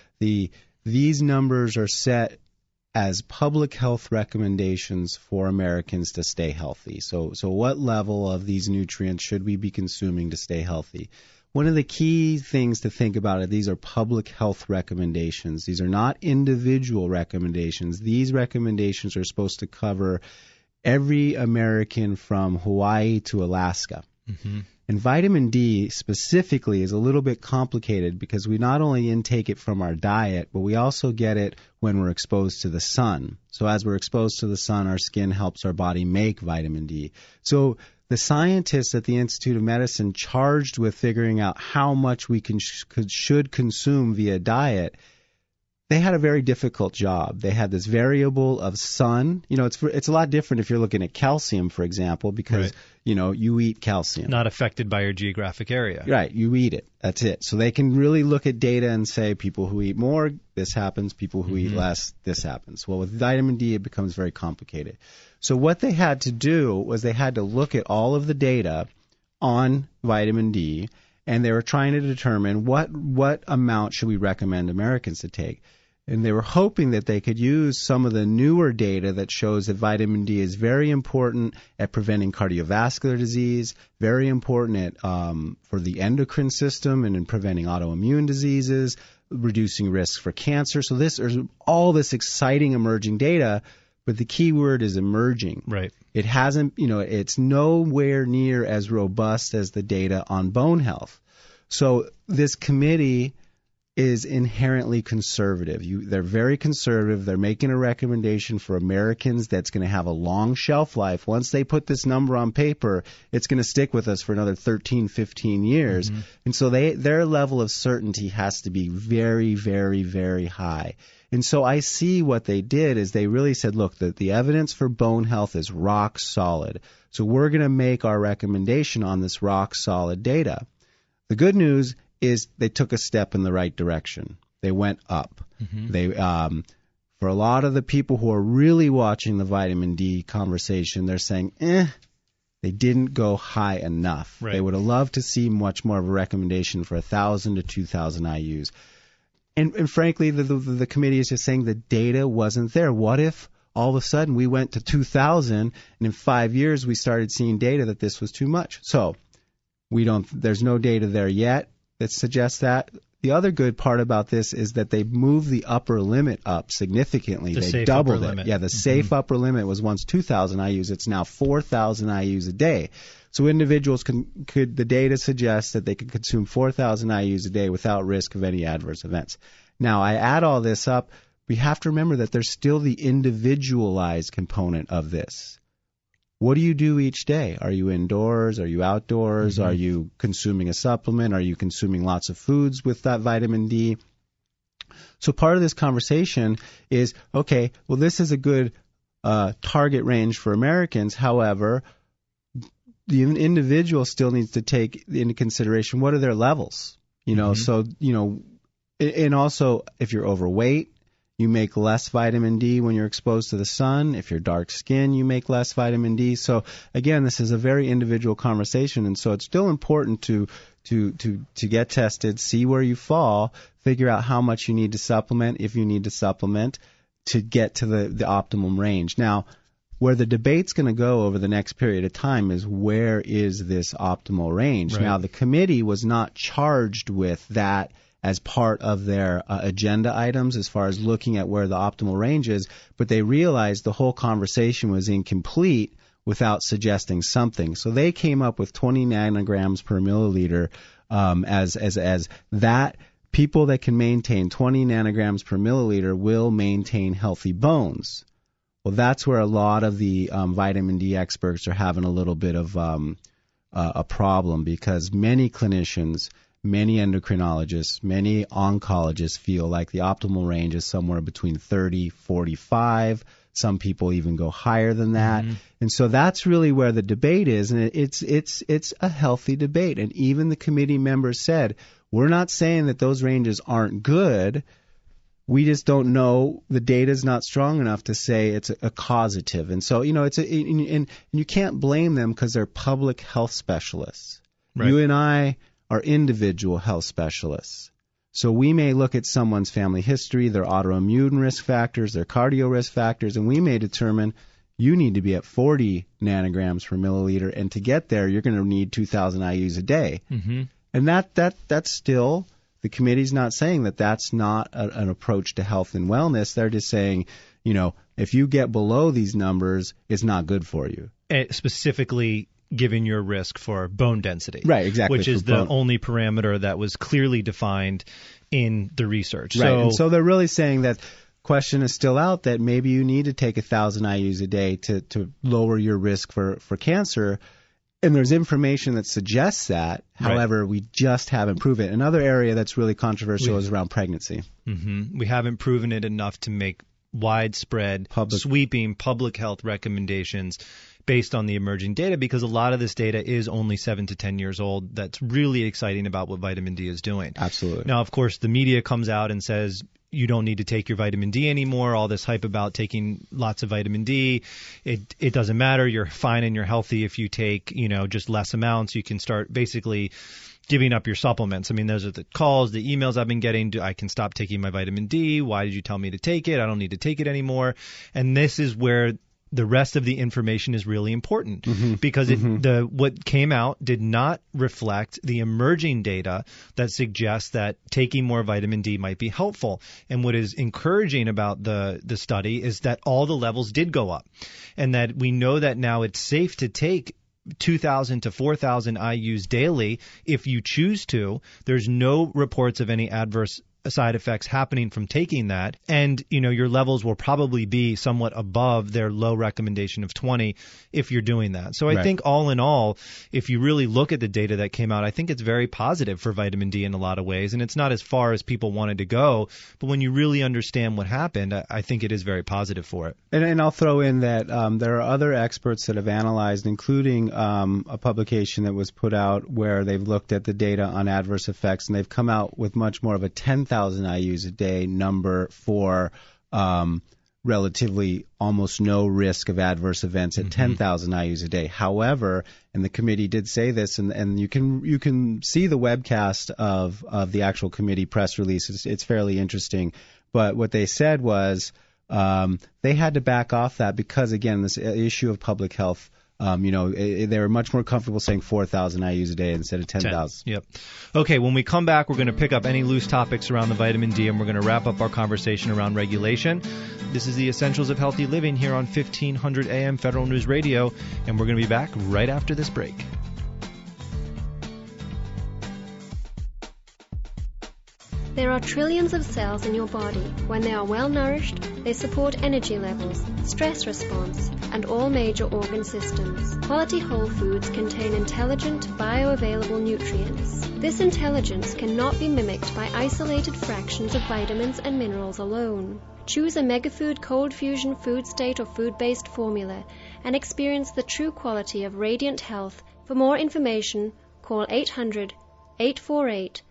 these numbers are set as public health recommendations for Americans to stay healthy. So what level of these nutrients should we be consuming to stay healthy? One of the key things to think about are these are public health recommendations. These are not individual recommendations. These recommendations are supposed to cover every American from Hawaii to Alaska. Mm-hmm. And vitamin D specifically is a little bit complicated because we not only intake it from our diet, but we also get it when we're exposed to the sun. So as we're exposed to the sun, our skin helps our body make vitamin D. So the scientists at the Institute of Medicine charged with figuring out how much we should consume via diet, they had a very difficult job. They had this variable of sun. It's a lot different if you're looking at calcium, for example, because, right, you eat calcium. Not affected by your geographic area. Right. You eat it. That's it. So they can really look at data and say people who eat more, this happens. People who eat less, this happens. Well, with vitamin D, it becomes very complicated. So what they had to do was they had to look at all of the data on vitamin D, and they were trying to determine what amount should we recommend Americans to take. And they were hoping that they could use some of the newer data that shows that vitamin D is very important at preventing cardiovascular disease, very important for the endocrine system and in preventing autoimmune diseases, reducing risks for cancer. So there's all this exciting emerging data, but the key word is emerging. Right. It hasn't, it's nowhere near as robust as the data on bone health. So this committee is inherently conservative. They're very conservative. They're making a recommendation for Americans that's going to have a long shelf life. Once they put this number on paper, it's going to stick with us for another 13, 15 years. Mm-hmm. And so their level of certainty has to be very, very, very high. And so I see what they did is they really said, look, the evidence for bone health is rock solid. So we're going to make our recommendation on this rock solid data. The good news is they took a step in the right direction. They went up. Mm-hmm. They for a lot of the people who are really watching the vitamin D conversation, they're saying, they didn't go high enough. Right. They would have loved to see much more of a recommendation for 1,000 to 2,000 IUs. And frankly, the committee is just saying the data wasn't there. What if all of a sudden we went to 2,000 and in 5 years we started seeing data that this was too much? So there's no data there yet that suggests that. The other good part about this is that they moved the upper limit up significantly. They doubled it. Yeah, the safe upper limit was once 2,000 IUs. It's now 4,000 IUs a day. So individuals the data suggests that they could consume 4,000 IUs a day without risk of any adverse events. Now, I add all this up. We have to remember that there's still the individualized component of this. What do you do each day? Are you indoors? Are you outdoors? Mm-hmm. Are you consuming a supplement? Are you consuming lots of foods with that vitamin D? So part of this conversation is, okay, well, this is a good target range for Americans. However, the individual still needs to take into consideration what are their levels. So, and also if you're overweight, you make less vitamin D when you're exposed to the sun. If you're dark skinned, you make less vitamin D. So again, this is a very individual conversation, and so it's still important to get tested, see where you fall, figure out how much you need to supplement, if you need to supplement, to get to the optimum range. Now, where the debate's going to go over the next period of time is where is this optimal range? Right. Now, the committee was not charged with that as part of their agenda items as far as looking at where the optimal range is, but they realized the whole conversation was incomplete without suggesting something. So they came up with 20 nanograms per milliliter as that. People that can maintain 20 nanograms per milliliter will maintain healthy bones. Well, that's where a lot of the vitamin D experts are having a little bit of a problem, because many clinicians, many endocrinologists, many oncologists feel like the optimal range is somewhere between 30, 45. Some people even go higher than that. Mm-hmm. And so that's really where the debate is, and it's a healthy debate. And even the committee members said, we're not saying that those ranges aren't good. We just don't know. The data is not strong enough to say it's a causative. And so, and you can't blame them because they're public health specialists. Right. You and I are individual health specialists. So we may look at someone's family history, their autoimmune risk factors, their cardio risk factors, and we may determine you need to be at 40 nanograms per milliliter, and to get there, you're going to need 2,000 IUs a day. Mm-hmm. And that's still, the committee's not saying that that's not an approach to health and wellness. They're just saying, if you get below these numbers, it's not good for you. Specifically, given your risk for bone density. Right, exactly. Which is the only parameter that was clearly defined in the research. Right, and so they're really saying that question is still out that maybe you need to take 1,000 IUs a day to lower your risk for cancer. And there's information that suggests that. Right. However, we just haven't proven it. Another area that's really controversial is around pregnancy. Mm-hmm. We haven't proven it enough to make widespread, sweeping public health recommendations based on the emerging data, because a lot of this data is only 7 to 10 years old. That's really exciting about what vitamin D is doing. Absolutely. Now, of course, the media comes out and says you don't need to take your vitamin D anymore. All this hype about taking lots of vitamin D, it doesn't matter. You're fine and you're healthy if you take, just less amounts. You can start basically giving up your supplements. I mean, those are the calls, the emails I've been getting. I can stop taking my vitamin D. Why did you tell me to take it? I don't need to take it anymore. And this is where the rest of the information is really important, mm-hmm. because what came out did not reflect the emerging data that suggests that taking more vitamin D might be helpful. And what is encouraging about the study is that all the levels did go up, and that we know that now it's safe to take 2,000 to 4,000 IUs daily if you choose to. There's no reports of any adverse side effects happening from taking that. And, your levels will probably be somewhat above their low recommendation of 20 if you're doing that. So I think all in all, if you really look at the data that came out, I think it's very positive for vitamin D in a lot of ways. And it's not as far as people wanted to go. But when you really understand what happened, I think it is very positive for it. And I'll throw in that there are other experts that have analyzed, including a publication that was put out where they've looked at the data on adverse effects, and they've come out with much more of a 10,000 IUs a day number for relatively almost no risk of adverse events at 10,000 IUs a day. However, and the committee did say this, and you can see the webcast of the actual committee press release. It's fairly interesting. But what they said was they had to back off that because, again, this issue of public health. They were much more comfortable saying 4,000 IUs a day instead of 10,000. Yep. Okay, when we come back, we're going to pick up any loose topics around the vitamin D, and we're going to wrap up our conversation around regulation. This is the Essentials of Healthy Living here on 1500 AM Federal News Radio, and we're going to be back right after this break. There are trillions of cells in your body. When they are well nourished, they support energy levels, stress response, and all major organ systems. Quality whole foods contain intelligent, bioavailable nutrients. This intelligence cannot be mimicked by isolated fractions of vitamins and minerals alone. Choose a Megafood Cold Fusion Food State or food-based formula and experience the true quality of radiant health. For more information, call 800-848-2542.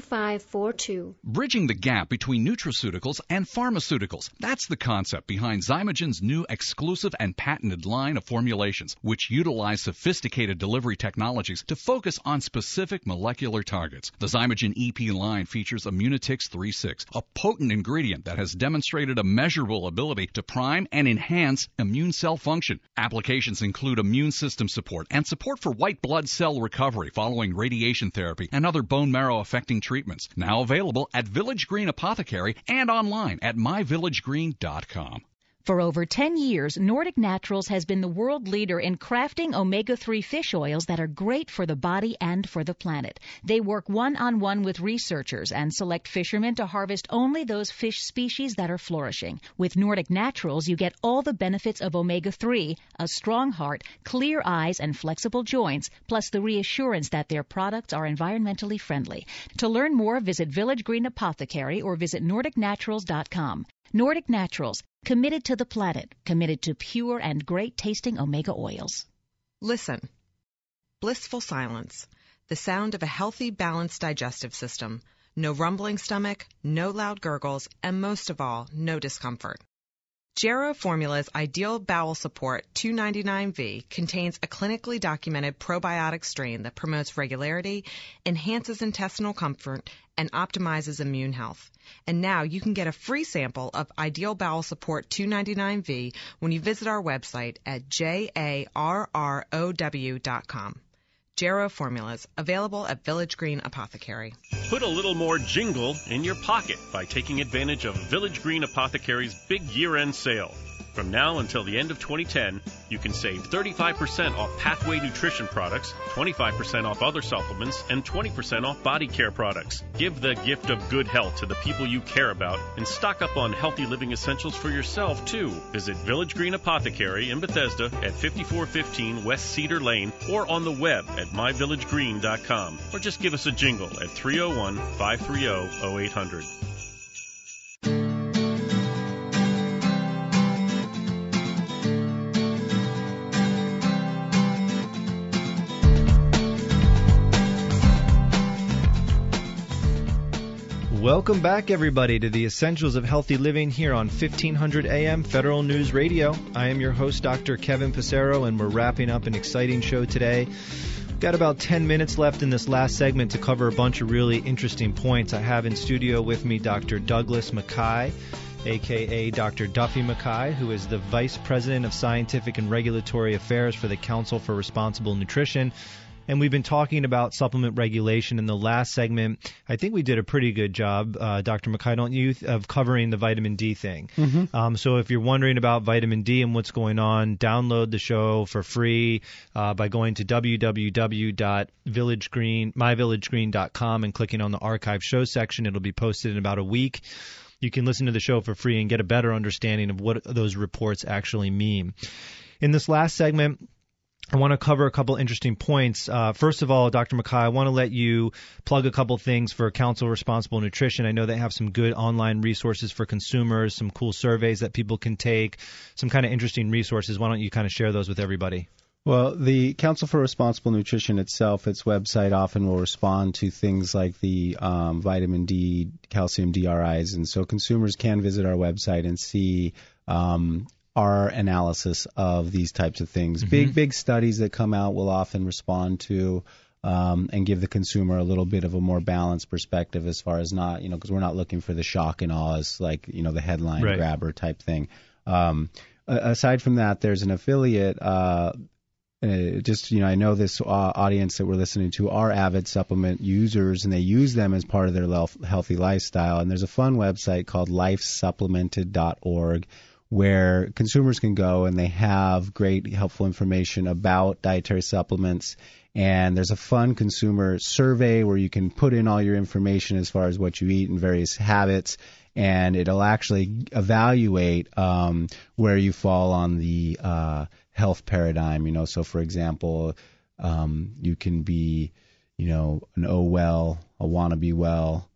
Bridging the gap between nutraceuticals and pharmaceuticals. That's the concept behind Zymogen's new exclusive and patented line of formulations, which utilize sophisticated delivery technologies to focus on specific molecular targets. The Zymogen EP line features Immunotix 3.6, a potent ingredient that has demonstrated a measurable ability to prime and enhance immune cell function. Applications include immune system support and support for white blood cell recovery following radiation therapy and other bone marrow affecting treatments. Now available at Village Green Apothecary and online at myvillagegreen.com. For over 10 years, Nordic Naturals has been the world leader in crafting omega-3 fish oils that are great for the body and for the planet. They work one-on-one with researchers and select fishermen to harvest only those fish species that are flourishing. With Nordic Naturals, you get all the benefits of omega-3, a strong heart, clear eyes, and flexible joints, plus the reassurance that their products are environmentally friendly. To learn more, visit Village Green Apothecary or visit NordicNaturals.com. Nordic Naturals, committed to the planet, committed to pure and great-tasting omega oils. Listen. Blissful silence. The sound of a healthy, balanced digestive system. No rumbling stomach, no loud gurgles, and most of all, no discomfort. Jarrow Formula's Ideal Bowel Support 299V contains a clinically documented probiotic strain that promotes regularity, enhances intestinal comfort, and optimizes immune health. And now you can get a free sample of Ideal Bowel Support 299V when you visit our website at jarrow.com. Jarrow Formulas, available at Village Green Apothecary. Put a little more jingle in your pocket by taking advantage of Village Green Apothecary's big year-end sale. From now until the end of 2010, you can save 35% off Pathway Nutrition products, 25% off other supplements, and 20% off body care products. Give the gift of good health to the people you care about and stock up on healthy living essentials for yourself, too. Visit Village Green Apothecary in Bethesda at 5415 West Cedar Lane or on the web at myvillagegreen.com. Or just give us a jingle at 301-530-0800. Welcome back, everybody, to the Essentials of Healthy Living here on 1500 AM Federal News Radio. I am your host, Dr. Kevin Passero, and we're wrapping up an exciting show today. We've got about 10 minutes left in this last segment to cover a bunch of really interesting points. I have in studio with me Dr. Douglas Mackay, a.k.a. Dr. Duffy Mackay, who is the Vice President of Scientific and Regulatory Affairs for the Council for Responsible Nutrition. And we've been talking about supplement regulation in the last segment. I think we did a pretty good job, Dr. McKay, don't you, of covering the vitamin D thing. Mm-hmm. So if you're wondering about vitamin D and what's going on, download the show for free by going to myvillagegreen.com and clicking on the archive show section. It'll be posted in about a week. You can listen to the show for free and get a better understanding of what those reports actually mean. In this last segment, I want to cover a couple interesting points. First of all, Dr. McKay, I want to let you plug a couple things for Council Responsible Nutrition. I know they have some good online resources for consumers, some cool surveys that people can take, some kind of interesting resources. Why don't you kind of share those with everybody? Well, the Council for Responsible Nutrition itself, its website often will respond to things like the vitamin D, calcium DRIs, and so consumers can visit our website and see our analysis of these types of things. Mm-hmm. Big studies that come out will often respond to and give the consumer a little bit of a more balanced perspective as far as not, because we're not looking for the shock and awe as like, the headline grabber type thing. Aside from that, there's an affiliate. I know this audience that we're listening to are avid supplement users, and they use them as part of their healthy lifestyle. And there's a fun website called lifesupplemented.org where consumers can go and they have great, helpful information about dietary supplements. And there's a fun consumer survey where you can put in all your information as far as what you eat and various habits, and it'll actually evaluate where you fall on the health paradigm. So for example, you can be, an oh well, a wanna be well.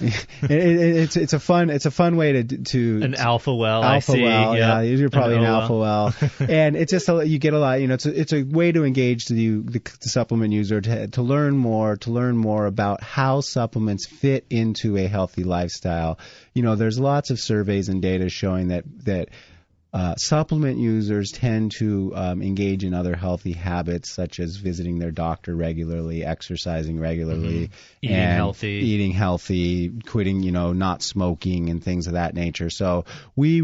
It's a fun way to an alpha well. Alpha I see. well, yeah. You're probably an alpha well, well. And it's just you get a lot. It's a way to engage the supplement user to learn more about how supplements fit into a healthy lifestyle. There's lots of surveys and data showing that supplement users tend to engage in other healthy habits, such as visiting their doctor regularly, exercising regularly, eating healthy, quitting, not smoking and things of that nature. So we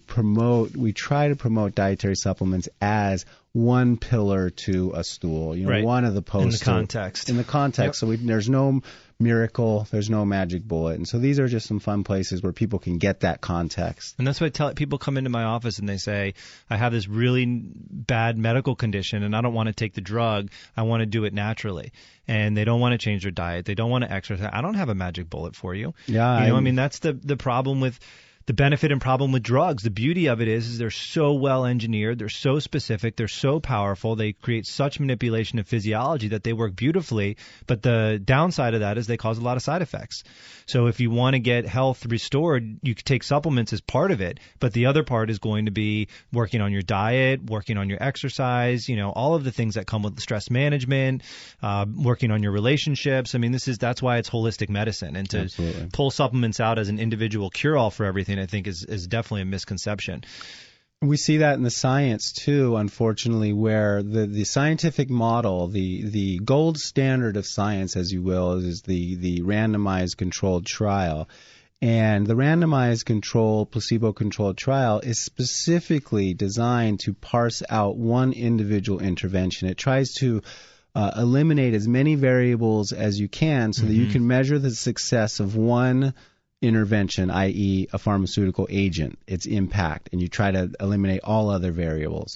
try to promote dietary supplements as one pillar to a stool, one of the posts. In the context. Yep. So there's no miracle, there's no magic bullet. And so these are just some fun places where people can get that context. And that's why people come into my office and they say, I have this really bad medical condition and I don't want to take the drug. I want to do it naturally. And they don't want to change their diet. They don't want to exercise. I don't have a magic bullet for you. Yeah. That's the problem with the benefit and problem with drugs. The beauty of it is they're so well engineered, they're so specific, they're so powerful, they create such manipulation of physiology that they work beautifully, but the downside of that is they cause a lot of side effects. So if you want to get health restored, you can take supplements as part of it, but the other part is going to be working on your diet, working on your exercise, all of the things that come with stress management, working on your relationships. That's why it's holistic medicine, and to Absolutely. Pull supplements out as an individual cure-all for everything, I think is definitely a misconception. We see that in the science too, unfortunately, where the scientific model, the gold standard of science, as you will, is the randomized controlled trial. And the randomized controlled, placebo-controlled trial is specifically designed to parse out one individual intervention. It tries to eliminate as many variables as you can so that you can measure the success of one intervention, i.e. a pharmaceutical agent, its impact, and you try to eliminate all other variables.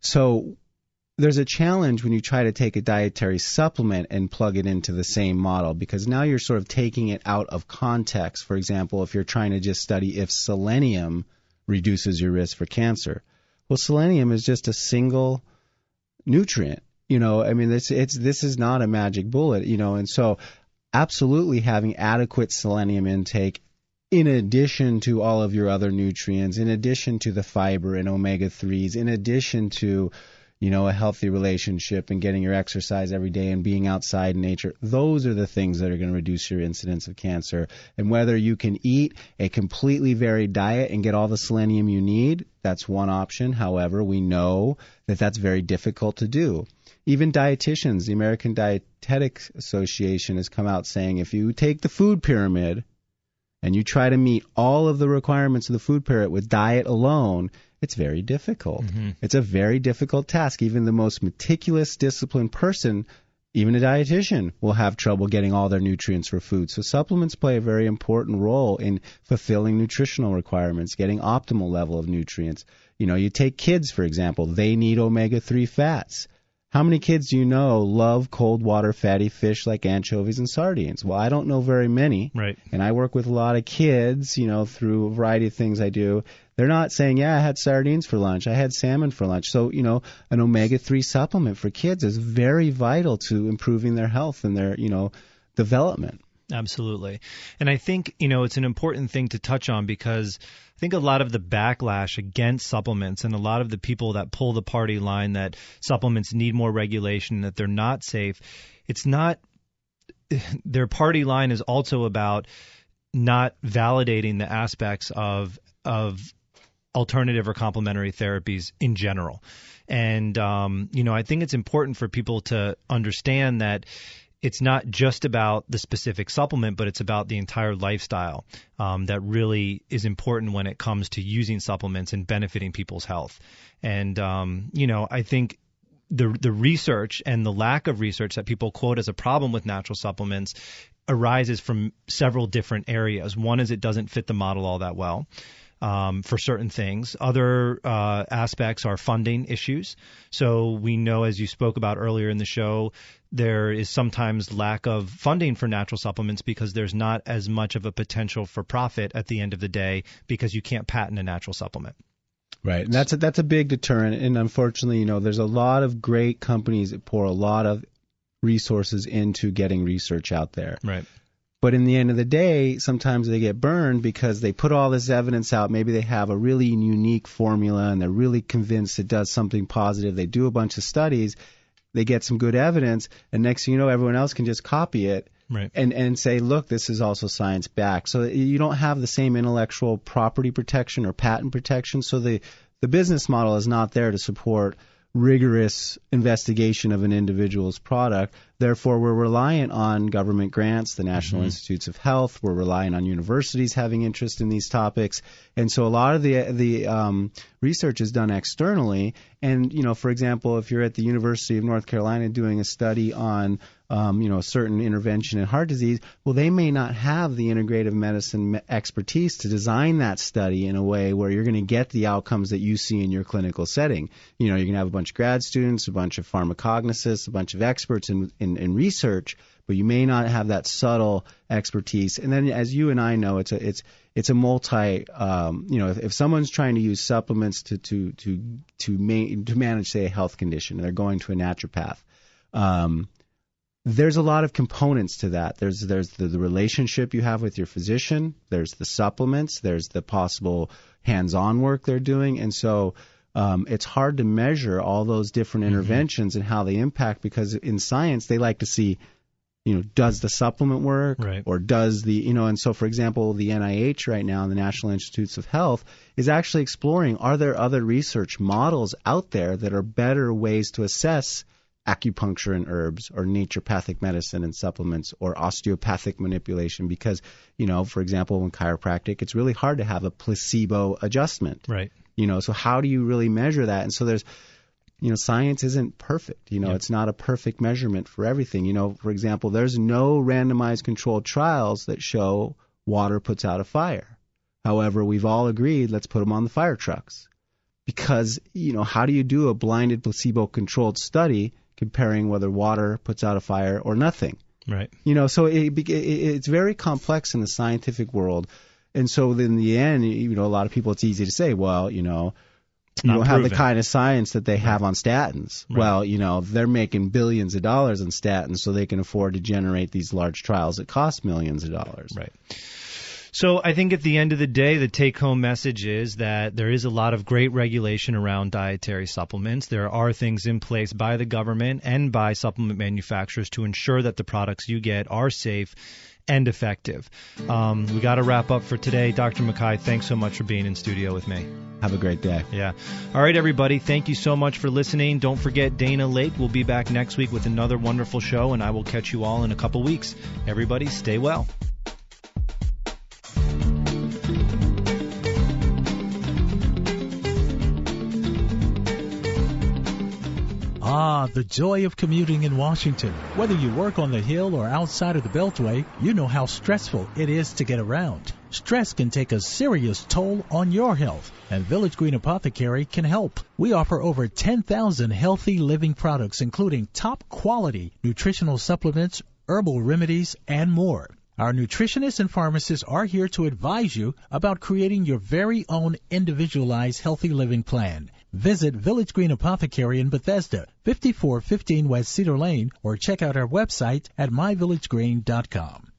So there's a challenge when you try to take a dietary supplement and plug it into the same model, because now you're sort of taking it out of context. For example, if you're trying to just study if selenium reduces your risk for cancer. Well, selenium is just a single nutrient. This is not a magic bullet, and so absolutely having adequate selenium intake in addition to all of your other nutrients, in addition to the fiber and omega-3s, in addition to, a healthy relationship and getting your exercise every day and being outside in nature, those are the things that are going to reduce your incidence of cancer. And whether you can eat a completely varied diet and get all the selenium you need, that's one option. However, we know that that's very difficult to do. Even dietitians, the American Dietetics Association has come out saying if you take the food pyramid and you try to meet all of the requirements of the food pyramid with diet alone, it's very difficult. It's a very difficult task. Even the most meticulous, disciplined person, Even a dietitian will have trouble getting all their nutrients for food. So supplements play a very important role in fulfilling nutritional requirements, getting optimal level of nutrients. You take kids, for example. They need omega-3 fats. How many kids do you know love cold water fatty fish like anchovies and sardines? Well, I don't know very many. Right. And I work with a lot of kids, through a variety of things I do. They're not saying, I had sardines for lunch, I had salmon for lunch. So, an omega-3 supplement for kids is very vital to improving their health and their, development. Absolutely. And I think, it's an important thing to touch on because I think a lot of the backlash against supplements and a lot of the people that pull the party line that supplements need more regulation, that they're not safe, it's not – their party line is also about not validating the aspects of alternative or complementary therapies in general. And, I think it's important for people to understand that it's not just about the specific supplement, but it's about the entire lifestyle that really is important when it comes to using supplements and benefiting people's health. And, I think the research and the lack of research that people quote as a problem with natural supplements arises from several different areas. One is it doesn't fit the model all that well. For certain things. Other aspects are funding issues. So we know, as you spoke about earlier in the show, there is sometimes lack of funding for natural supplements because there's not as much of a potential for profit at the end of the day because you can't patent a natural supplement. Right, and that's a big deterrent. And unfortunately, there's a lot of great companies that pour a lot of resources into getting research out there. Right. But in the end of the day, sometimes they get burned because they put all this evidence out. Maybe they have a really unique formula and they're really convinced it does something positive. They do a bunch of studies. They get some good evidence. And next thing you know, everyone else can just copy it right. and say, look, this is also science-backed. So you don't have the same intellectual property protection or patent protection. So the business model is not there to support rigorous investigation of an individual's product. Therefore, we're reliant on government grants, the National Institutes of Health. We're relying on universities having interest in these topics. And so a lot of the research is done externally. And, for example, if you're at the University of North Carolina doing a study on a certain intervention in heart disease, well, they may not have the integrative medicine expertise to design that study in a way where you're going to get the outcomes that you see in your clinical setting. You're going to have a bunch of grad students, a bunch of pharmacognoscists, a bunch of experts in research, but you may not have that subtle expertise. And then, as you and I know, it's a multi. If someone's trying to use supplements to manage, say, a health condition, and they're going to a naturopath. There's a lot of components to that. There's the relationship you have with your physician. There's the supplements. There's the possible hands-on work they're doing. And so it's hard to measure all those different interventions and how they impact, because in science they like to see, does the supplement work, right. or does the, and so, for example, the NIH right now, the National Institutes of Health, is actually exploring, are there other research models out there that are better ways to assess acupuncture and herbs, or naturopathic medicine and supplements, or osteopathic manipulation? Because, for example, in chiropractic, it's really hard to have a placebo adjustment. Right. So how do you really measure that? And so there's, science isn't perfect. It's not a perfect measurement for everything. For example, there's no randomized controlled trials that show water puts out a fire. However, we've all agreed, let's put them on the fire trucks. Because, how do you do a blinded placebo-controlled study comparing whether water puts out a fire or nothing? Right. So it's very complex in the scientific world. And so in the end, a lot of people, it's easy to say, well, you don't have the kind of science that they have on statins. Right. Well, they're making billions of dollars on statins, so they can afford to generate these large trials that cost millions of dollars. Right. So I think at the end of the day, the take-home message is that there is a lot of great regulation around dietary supplements. There are things in place by the government and by supplement manufacturers to ensure that the products you get are safe and effective. We got to wrap up for today. Dr. Mackay, thanks so much for being in studio with me. Have a great day. Yeah. All right, everybody. Thank you so much for listening. Don't forget, Dana Lake will be back next week with another wonderful show, and I will catch you all in a couple weeks. Everybody, stay well. the joy of commuting in Washington. Whether you work on the Hill or outside of the Beltway, you know how stressful it is to get around. Stress can take a serious toll on your health, and Village Green Apothecary can help. We offer over 10,000 healthy living products, including top-quality nutritional supplements, herbal remedies, and more. Our nutritionists and pharmacists are here to advise you about creating your very own individualized healthy living plan. Visit Village Green Apothecary in Bethesda, 5415 West Cedar Lane, or check out our website at myvillagegreen.com.